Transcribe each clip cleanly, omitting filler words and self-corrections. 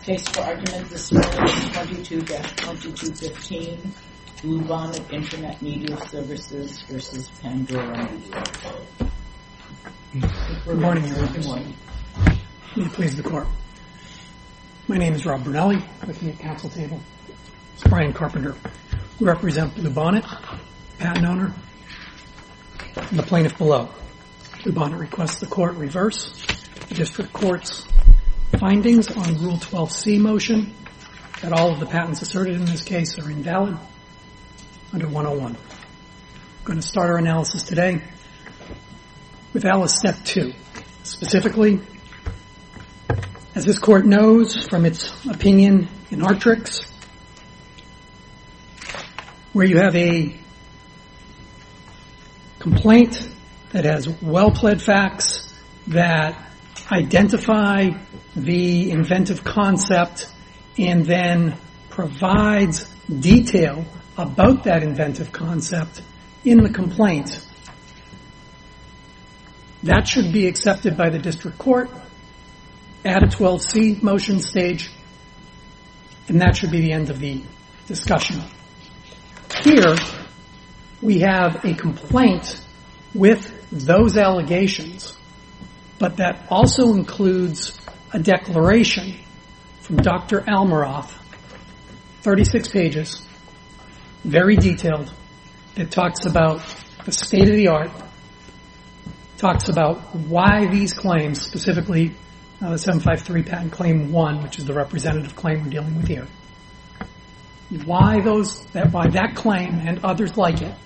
Case for argument this morning is 22-2215, Bluebonnet Internet Media Services versus Pandora Media. Good morning, everyone. Good morning. May it please the Court. My name is Rob Brunelli. With me at council table is Brian Carpenter. We represent Bluebonnet, patent owner, and the plaintiff below. Bluebonnet requests the Court reverse the District Court's findings on Rule 12c motion that all of the patents asserted in this case are invalid under 101. We're going to start our analysis today with Alice Step 2. Specifically, as this Court knows from its opinion in Artrix, where you have a complaint that has well-pled facts that identify the inventive concept and then provides detail about that inventive concept in the complaint, that should be accepted by the District Court at a 12c motion stage, and that should be the end of the discussion. Here, we have a complaint with those allegations, but that also includes a declaration from Dr. Almaroth, 36 pages, very detailed, that talks about the state of the art, talks about why these claims, specifically the 753 patent claim 1, which is the representative claim we're dealing with here, why that claim and others like it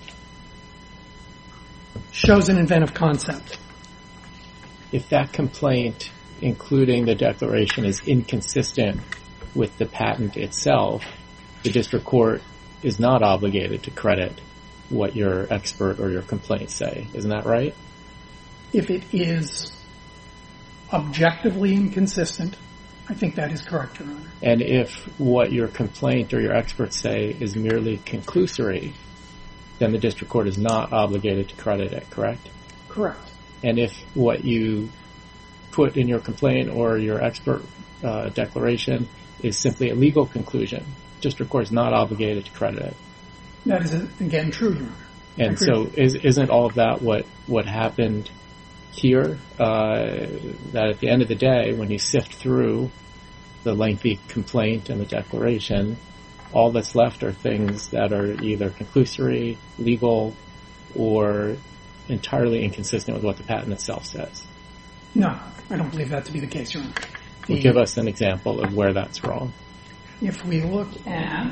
shows an inventive concept. If that complaint, including the declaration, is inconsistent with the patent itself, the District Court is not obligated to credit what your expert or your complaint say. Isn't that right? If it is objectively inconsistent, I think that is correct, Your Honor. And if what your complaint or your experts say is merely conclusory, then the District Court is not obligated to credit it, correct? Correct. And if what you put in your complaint or your expert declaration is simply a legal conclusion, District Court is not obligated to credit it. That is, again, true, Your Honor. And so isn't all of that what happened here? That at the end of the day, when you sift through the lengthy complaint and the declaration, all that's left are things that are either conclusory, legal, or entirely inconsistent with what the patent itself says. No, I don't believe that to be the case, Your Honor. Well, give us an example of where that's wrong. If we look at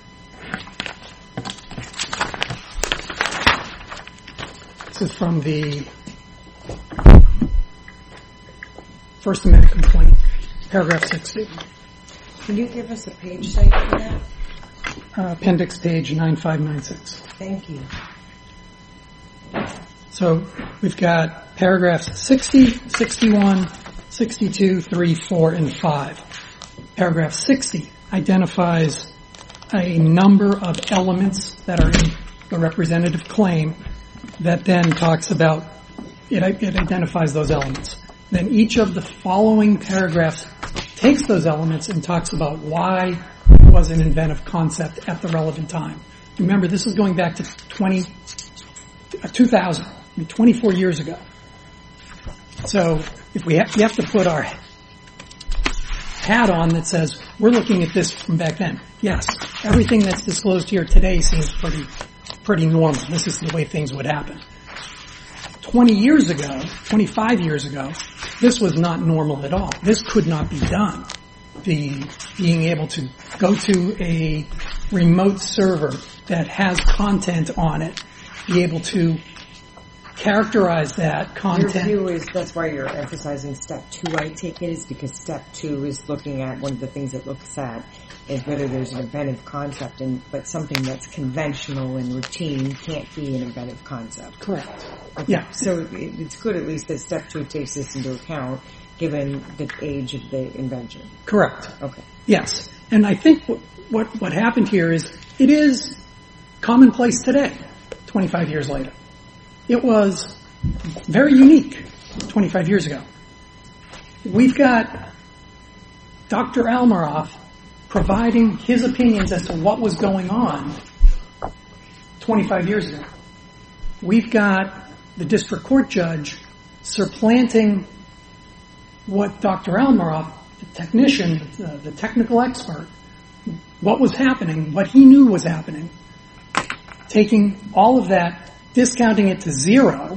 this is from the First Amendment complaint, paragraph 60. Can you give us a page site for that? Appendix page 9596. Thank you. So we've got paragraphs 60, 61, 62, 3, 4, and 5. Paragraph 60 identifies a number of elements that are in the representative claim that then talks about, it identifies those elements. Then each of the following paragraphs takes those elements and talks about why it was an inventive concept at the relevant time. Remember, this is going back to 2000, 24 years ago. So if you have to put our hat on that says, we're looking at this from back then. Yes, everything that's disclosed here today seems pretty normal. This is the way things would happen. 20 years ago, 25 years ago, this was not normal at all. This could not be done. Being able to go to a remote server that has content on it, be able to characterize that content. Your view is that's why you're emphasizing Step 2, I take it, is because Step 2 is looking at one of the things it looks at is whether there's an inventive concept, but something that's conventional and routine can't be an inventive concept. Correct. Okay. Yeah. So it's good at least that Step 2 takes this into account given the age of the invention. Correct. Okay. Yes. And I think what happened here is it is commonplace today, 25 years later. It was very unique 25 years ago. We've got Dr. Almaroff providing his opinions as to what was going on 25 years ago. We've got the district court judge supplanting what Dr. Almaroff, the technician, the technical expert, what was happening, what he knew was happening, taking all of that, discounting it to zero,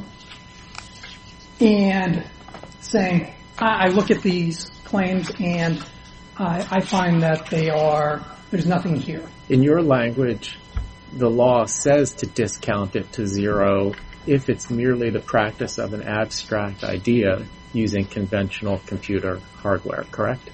and saying, I look at these claims and I find that there's nothing here. In your language, the law says to discount it to zero if it's merely the practice of an abstract idea using conventional computer hardware, correct?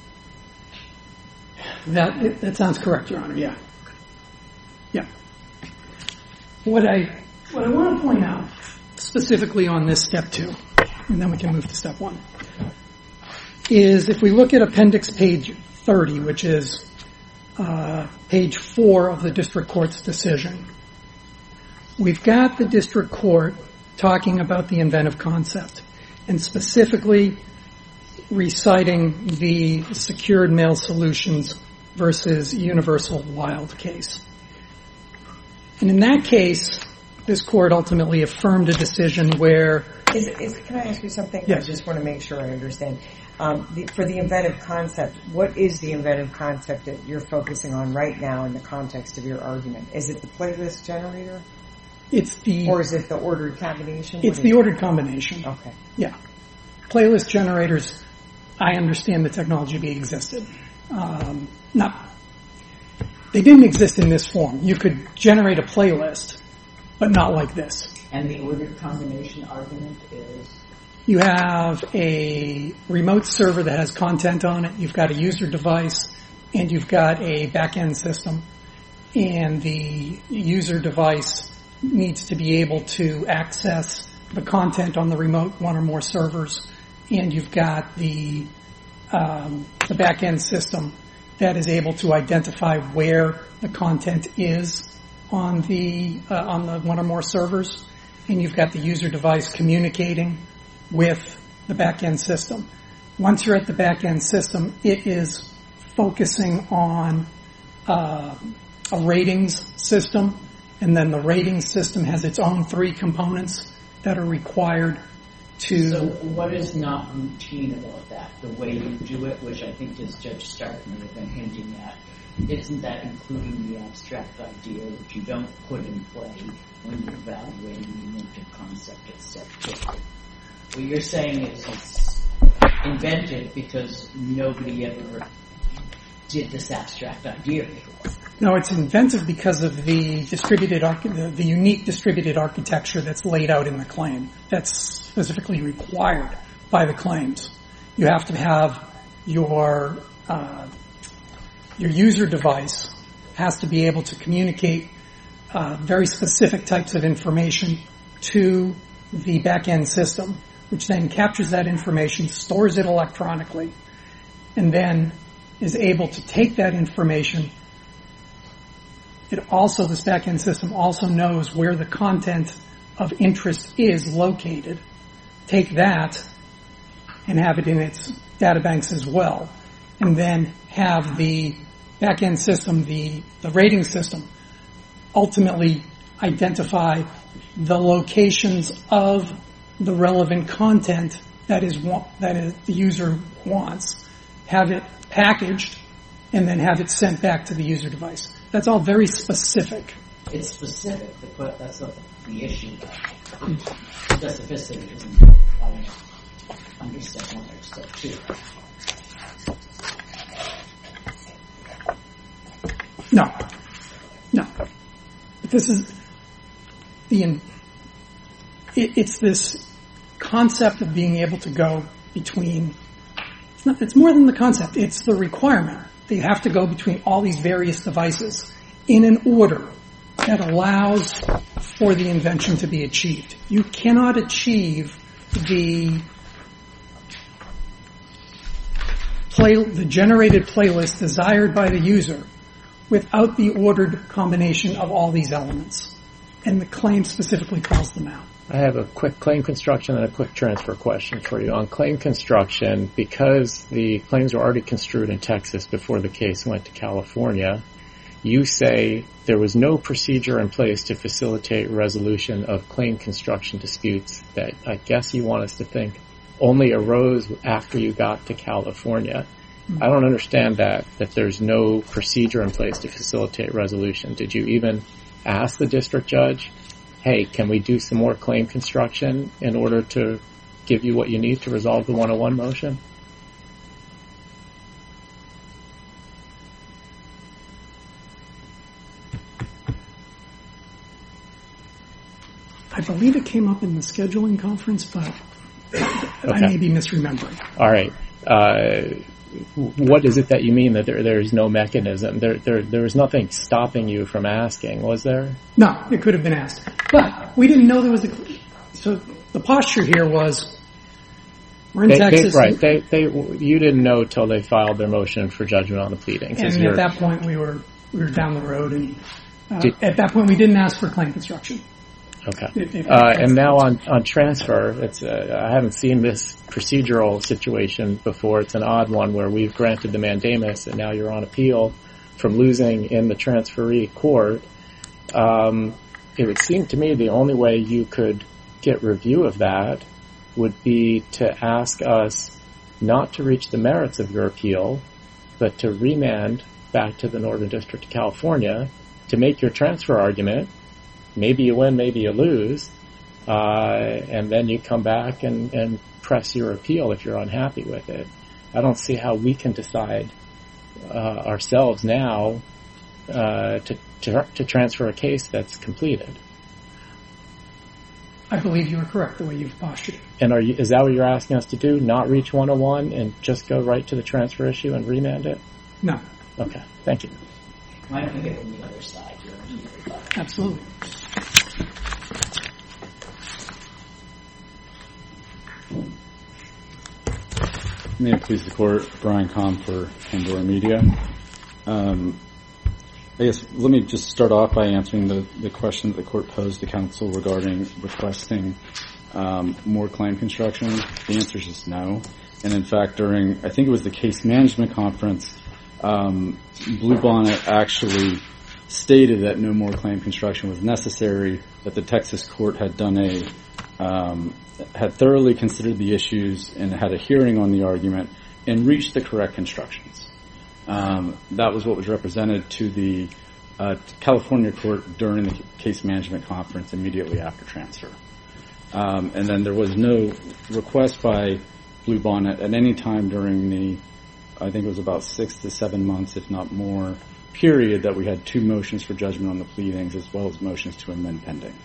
That sounds correct, Your Honor, yeah. Yeah. What I want to point out, specifically on this step 2, and then we can move to step 1, is if we look at appendix page 30, which is page 4 of the district court's decision, we've got the district court talking about the inventive concept and specifically reciting the secured mail solutions versus universal wild case. And in that case, this court ultimately affirmed a decision where... Can I ask you something? Yes. I just want to make sure I understand. For the inventive concept, what is the inventive concept that you're focusing on right now in the context of your argument? Is it the playlist generator? Or is it the ordered combination? It's the ordered combination. Okay. Yeah. Playlist generators, I understand the technology existed. They didn't exist in this form. You could generate a playlist, but not like this. And the ordered combination argument is? You have a remote server that has content on it. You've got a user device, and you've got a back-end system. And the user device needs to be able to access the content on the remote one or more servers. And you've got the back-end system that is able to identify where the content is on the one or more servers. And you've got the user device communicating with the back-end system. Once you're at the back-end system, it is focusing on a ratings system, and then the ratings system has its own 3 components that are required to... So what is not routine about that? The way you do it, which I think as Judge Stark may have been hinting at, isn't that including the abstract idea that you don't put in play when you're evaluating the inventive concept at step 2? What you're saying is it's invented because nobody ever did this abstract idea before. No, it's inventive because of the the unique distributed architecture that's laid out in the claim. That's specifically required by the claims. You have to have your user device has to be able to communicate very specific types of information to the back-end system, which then captures that information, stores it electronically, and then is able to take that information. This back-end system also knows where the content of interest is located. Take that and have it in its databanks as well, and then have the back-end system, the rating system, ultimately identify the locations of the relevant content that the user wants, have it packaged, and then have it sent back to the user device. That's all very specific. It's specific, but that's not the issue. Specificity isn't under step 1 or step 2. No. This is it's this concept of being able to go between. It's more than the concept. It's the requirement that you have to go between all these various devices in an order that allows for the invention to be achieved. You cannot achieve the generated playlist desired by the user without the ordered combination of all these elements. And the claim specifically calls them out. I have a quick claim construction and a quick transfer question for you. On claim construction, because the claims were already construed in Texas before the case went to California, you say there was no procedure in place to facilitate resolution of claim construction disputes that I guess you want us to think only arose after you got to California. I don't understand that there's no procedure in place to facilitate resolution. Did you even ask the district judge, hey, can we do some more claim construction in order to give you what you need to resolve the 101 motion? I believe it came up in the scheduling conference, but I may be misremembering. All right. What is it that you mean that there is no mechanism? There was nothing stopping you from asking, was there? No, it could have been asked. But we didn't know there was so the posture here was, we're in Texas. You didn't know till they filed their motion for judgment on the pleadings. And at that point, we were down the road, and at that point, we didn't ask for claim construction. Okay. And now on transfer, I haven't seen this procedural situation before. It's an odd one where we've granted the mandamus and now you're on appeal from losing in the transferee court. It would seem to me the only way you could get review of that would be to ask us not to reach the merits of your appeal, but to remand back to the Northern District of California to make your transfer argument. Maybe you win, maybe you lose, and then you come back and press your appeal if you're unhappy with it. I don't see how we can decide ourselves now to transfer a case that's completed. I believe you are correct the way you've postured it. And is that what you're asking us to do? Not reach 101 and just go right to the transfer issue and remand it? No. Okay, thank you. Why don't we get from the other side here? Absolutely. May it please the Court, Brian Kahn for Pandora Media. I guess let me just start off by answering the question that the Court posed to counsel regarding requesting more claim construction. The answer is just no. And in fact, during, I think it was the case management conference, Bluebonnet actually stated that no more claim construction was necessary, that the Texas court had had thoroughly considered the issues and had a hearing on the argument and reached the correct constructions. That was what was represented to the California court during the case management conference immediately after transfer. And then there was no request by Bluebonnet at any time during the, I think it was about 6 to 7 months, if not more, period that we had 2 motions for judgment on the pleadings as well as motions to amend pending.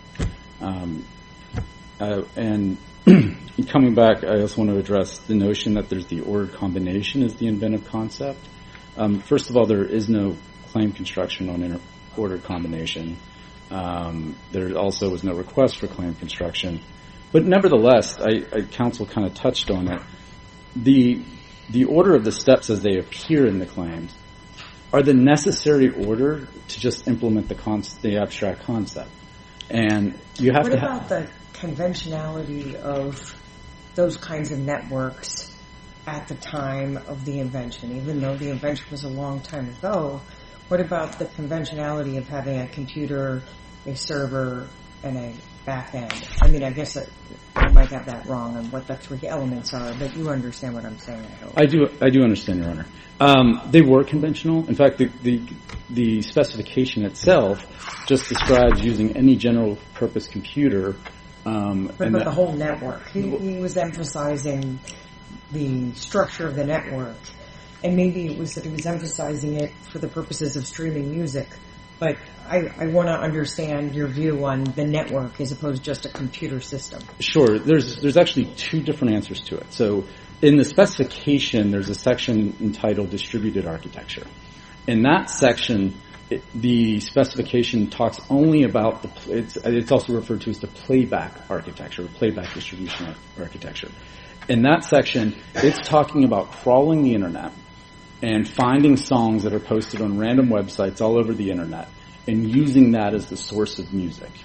And coming back, I also want to address the notion that there's the ordered combination as the inventive concept. First of all, there is no claim construction on ordered combination. There also was no request for claim construction. But nevertheless, counsel kind of touched on it. The order of the steps as they appear in the claims are the necessary order to just implement the abstract concept. And you have What to about the conventionality of those kinds of networks at the time of the invention? Even though the invention was a long time ago, what about the conventionality of having a computer, a server, and a back end? I mean, I guess I might have that wrong on what the 3 elements are, but you understand what I'm saying, I hope. I do understand, Your Honor. They were conventional. In fact, the specification itself just describes using any general purpose computer. But the whole network. He was emphasizing the structure of the network. And maybe it was that he was emphasizing it for the purposes of streaming music. But I want to understand your view on the network as opposed to just a computer system. Sure. There's actually 2 different answers to it. So in the specification, there's a section entitled Distributed Architecture. In that section, the specification talks only about it's also referred to as the playback architecture, or playback distribution architecture. In that section, it's talking about crawling the internet and finding songs that are posted on random websites all over the internet and using that as the source of music.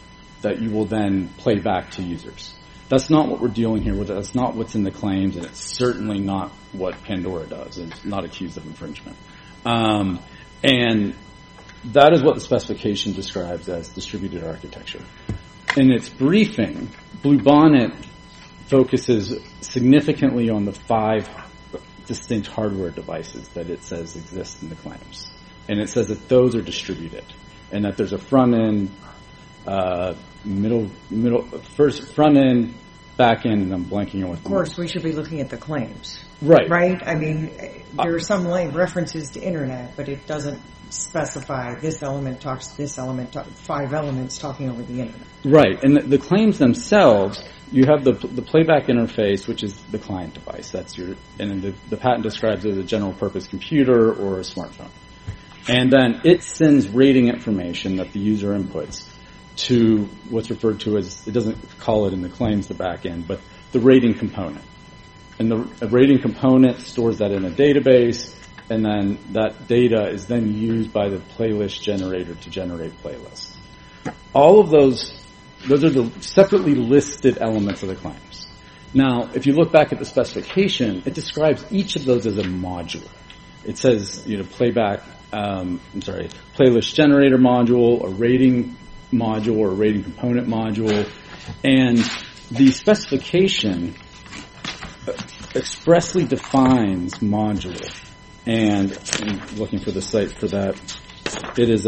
that you will then play back to users. That's not what we're dealing here with. That's not what's in the claims, and it's certainly not what Pandora does. It's not accused of infringement. And that is what the specification describes as distributed architecture. In its briefing, Bluebonnet focuses significantly on the 5 distinct hardware devices that it says exist in the claims. And it says that those are distributed, and that there's a front end, first front end, back end, and I'm blanking on what. Of course, we should be looking at the claims. Right. Right? I mean, there are some references to internet, but it doesn't specify this element talks to this element, 5 elements talking over the internet. Right. And the claims themselves, you have the playback interface, which is the client device. That's and then the patent describes it as a general purpose computer or a smartphone. And then it sends rating information that the user inputs to what's referred to as, it doesn't call it in the claims the back end, but the rating component. And the rating component stores that in a database, and then that data is then used by the playlist generator to generate playlists. All of those are the separately listed elements of the claims. Now, if you look back at the specification, it describes each of those as a module. It says, playlist generator module, a rating module, or a rating component module, and the specification expressly defines module. And I'm looking for the site for that. It is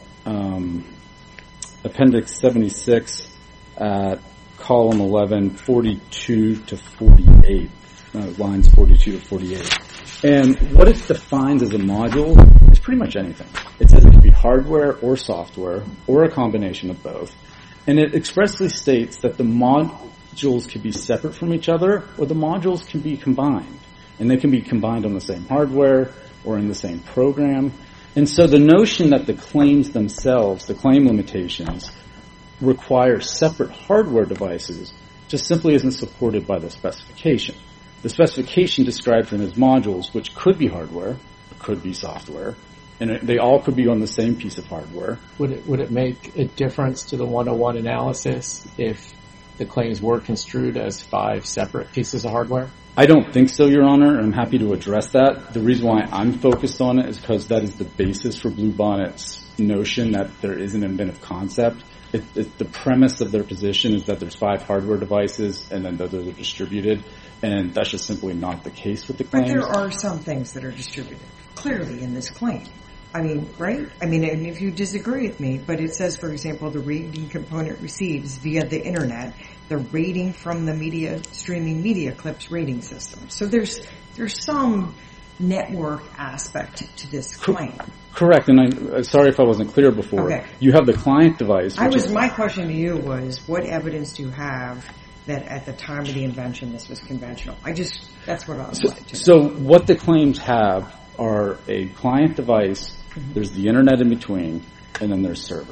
Appendix 76 at column 11, 42 to 48, lines 42 to 48. And what it defines as a module is pretty much anything. It says it can be hardware or software or a combination of both. And it expressly states that the modules can be separate from each other, or the modules can be combined. And they can be combined on the same hardware or in the same program. And so the notion that the claims themselves, the claim limitations, require separate hardware devices just simply isn't supported by the specification. The specification describes them as modules, which could be hardware, could be software, and they all could be on the same piece of hardware. Would it make a difference to the 101 analysis if the claims were construed as 5 separate pieces of hardware? I don't think so, Your Honor. I'm happy to address that. The reason why I'm focused on it is because that is the basis for Bluebonnet's notion that there is an inventive concept. The premise of their position is that there's 5 hardware devices and then those are distributed, and that's just simply not the case with the claims. But there are some things that are distributed, clearly, in this claim. I mean, right? I mean, and if you disagree with me, but it says, for example, the rating component receives via the internet the rating from the streaming media clips rating system. So there's some network aspect to this claim. Correct, and I'm sorry if I wasn't clear before. Okay. You have the client device. My question to you was, what evidence do you have that at the time of the invention this was conventional? That's what I was like to know. So what the claims have are a client device, there's the internet in between, and then there's server.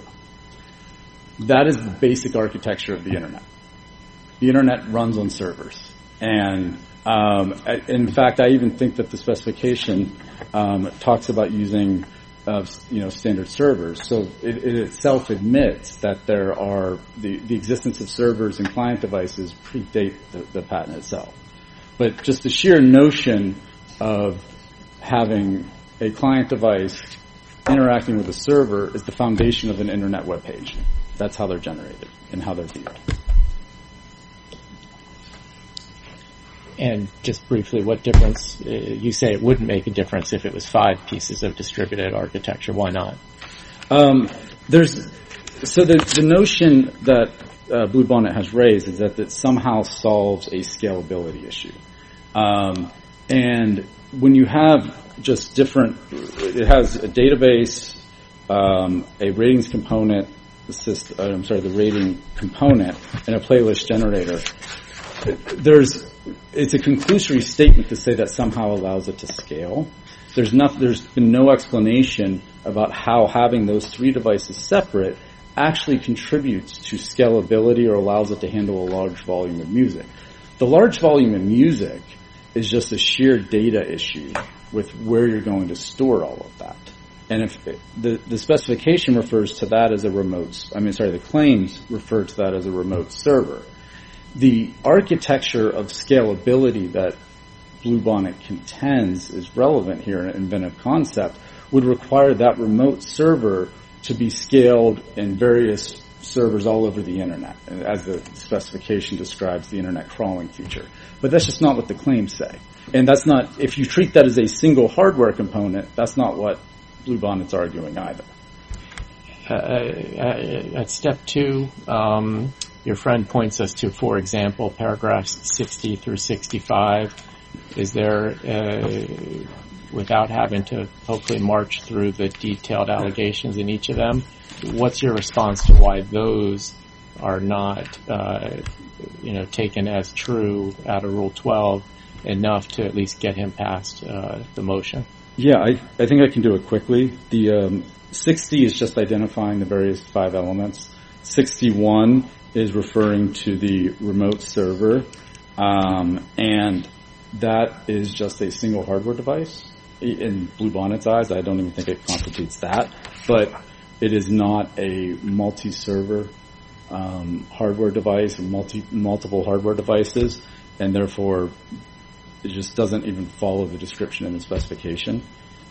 That is the basic architecture of the internet. The internet runs on servers. And in fact, I even think that the specification talks about using standard servers. So it itself admits that there are the existence of servers and client devices predate the patent itself. But just the sheer notion of having a client device interacting with a server is the foundation of an internet web page. That's how they're generated and how they're viewed. And just briefly, what difference, you say it wouldn't make a difference if it was 5 pieces of distributed architecture. Why not? The notion that Bluebonnet has raised is that it somehow solves a scalability issue. And when you have just different, it has a database, a ratings component, the rating component, and a playlist generator. It's a conclusory statement to say that somehow allows it to scale. There's been no explanation about how having those 3 devices separate actually contributes to scalability or allows it to handle a large volume of music. The large volume of music is just a sheer data issue with where you're going to store all of that. And if the specification refers to that as the claims refer to that as a remote server. The architecture of scalability that Bluebonnet contends is relevant here in inventive concept would require that remote server to be scaled in various servers all over the internet, as the specification describes the internet crawling feature. But that's just not what the claims say. And that's not, if you treat that as a single hardware component, that's not what Bluebonnet's arguing either. At step 2, your friend points us to, for example, paragraphs 60 through 65. Is there, without having to hopefully march through the detailed allegations in each of them, what's your response to why those are not, taken as true out of Rule 12 enough to at least get him past the motion? Yeah, I think I can do it quickly. The 60 is just identifying the various 5 elements. 61 is referring to the remote server, and that is just a single hardware device. In Bluebonnet's eyes, I don't even think it constitutes that, but it is not a multi-server hardware device, multiple hardware devices, and therefore it just doesn't even follow the description in the specification.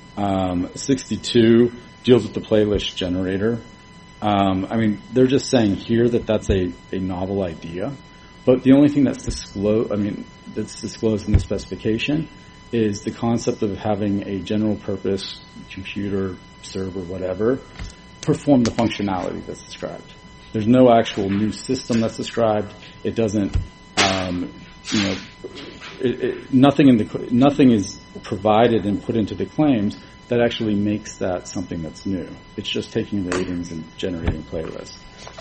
62 deals with the playlist generator. They're just saying here that that's a novel idea, but the only thing that's disclosed in the specification is the concept of having a general purpose computer, server, whatever, perform the functionality that's described. There's no actual new system that's described. It doesn't, nothing is provided and put into the claims that actually makes that something that's new. It's just taking ratings and generating playlists.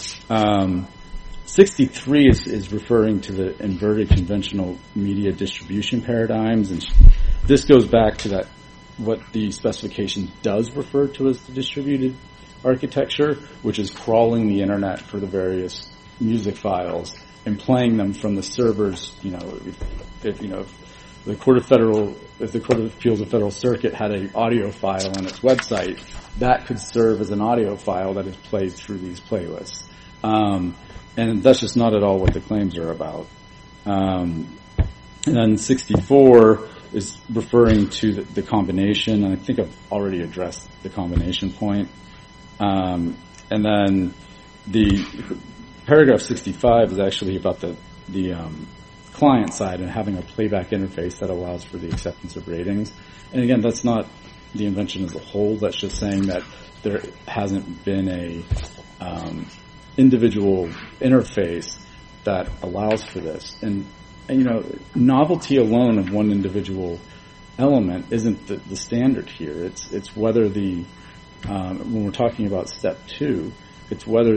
63 is referring to the inverted conventional media distribution paradigms, and this goes back to that what the specification does refer to as the distributed architecture, which is crawling the internet for the various music files and playing them from the servers. If the Court of Appeals of Federal Circuit had an audio file on its website, that could serve as an audio file that is played through these playlists. And that's just not at all what the claims are about. And then 64 is referring to the combination, and I think I've already addressed the combination point. And then the paragraph 65 is actually about the client side and having a playback interface that allows for the acceptance of ratings. And again, that's not the invention as a whole. That's just saying that there hasn't been a individual interface that allows for this. And novelty alone of one individual element isn't the standard here. It's whether when we're talking about step 2, it's whether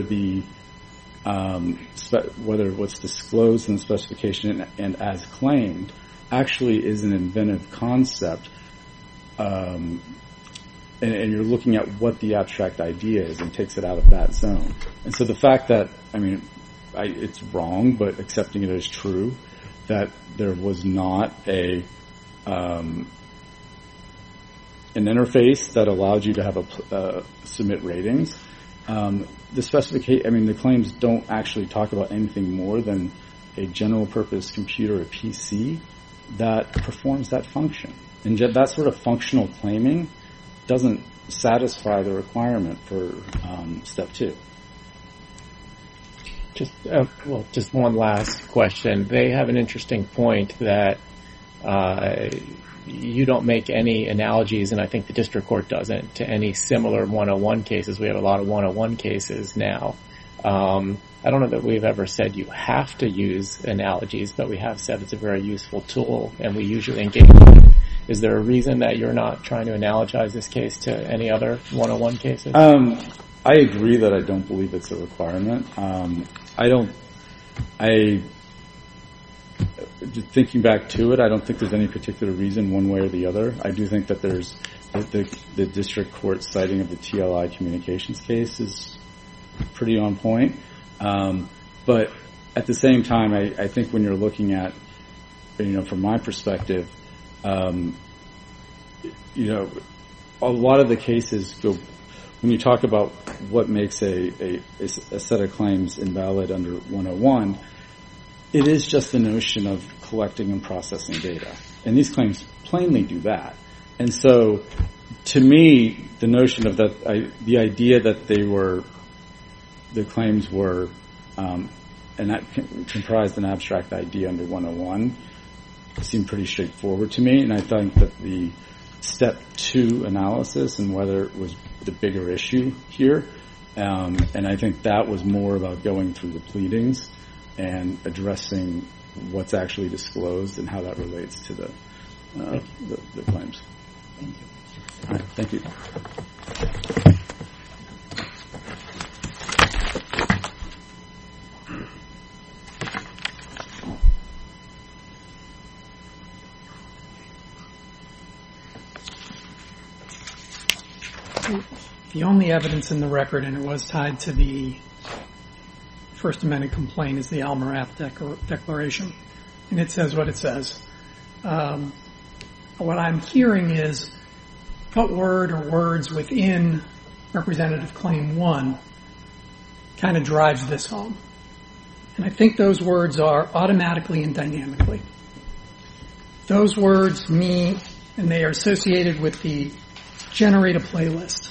whether what's disclosed in the specification and as claimed actually is an inventive concept, and you're looking at what the abstract idea is and takes it out of that zone. And so the fact that, it's wrong, but accepting it as true, that there was not an interface that allowed you to have submit ratings. The claims don't actually talk about anything more than a general purpose computer, a PC, that performs that function. And that sort of functional claiming doesn't satisfy the requirement for step 2. Just one last question. They have an interesting point that you don't make any analogies, and I think the district court doesn't, to any similar 101 cases. We have a lot of 101 cases now. I don't know that we've ever said you have to use analogies, but we have said it's a very useful tool, and we usually engage with it. Is there a reason that you're not trying to analogize this case to any other 101 cases? I agree that I don't believe it's a requirement. Thinking back to it, I don't think there's any particular reason one way or the other. I do think that there's the district court citing of the TLI communications case is pretty on point. But at the same time, I think when you're looking at, from my perspective, a lot of the cases go, when you talk about what makes a set of claims invalid under 101, it is just the notion of collecting and processing data. And these claims plainly do that. And so, to me, the notion of that, the idea that the claims were, and that comprised an abstract idea under 101 seemed pretty straightforward to me. And I think that the step 2 analysis and whether it was the bigger issue here, and I think that was more about going through the pleadings and addressing what's actually disclosed and how that relates to the claims. Thank you. All right, thank you. The only evidence in the record, and it was tied to the First Amendment complaint, is the Al-Marath Declaration. And it says what it says. What I'm hearing is what word or words within Representative Claim 1 kind of drives this home. And I think those words are automatically and dynamically. Those words mean, and they are associated with the generate a playlist.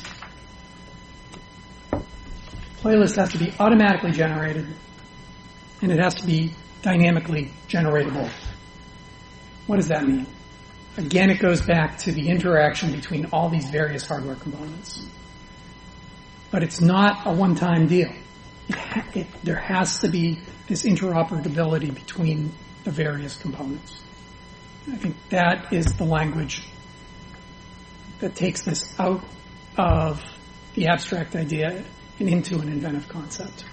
Playlist has to be automatically generated, and it has to be dynamically generatable. What does that mean? Again, it goes back to the interaction between all these various hardware components. But it's not a one-time deal. There has to be this interoperability between the various components. I think that is the language that takes this out of the abstract idea and into an inventive concept.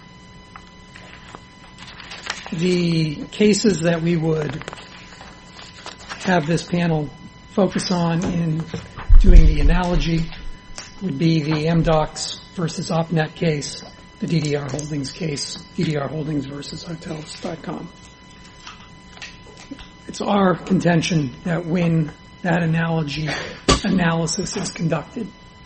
The cases that we would have this panel focus on in doing the analogy would be the MDocs versus OpNet case, the DDR Holdings case, DDR Holdings versus Hotels.com. It's our contention that when that analogy analysis is conducted,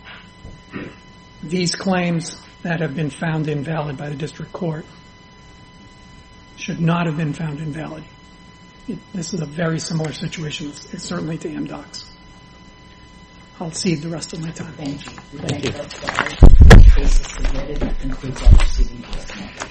these claims that have been found invalid by the district court should not have been found invalid. This is a very similar situation, certainly to MDocs. I'll cede the rest of my time. Thank you. Thank you. Case is submitted. That concludes our proceeding.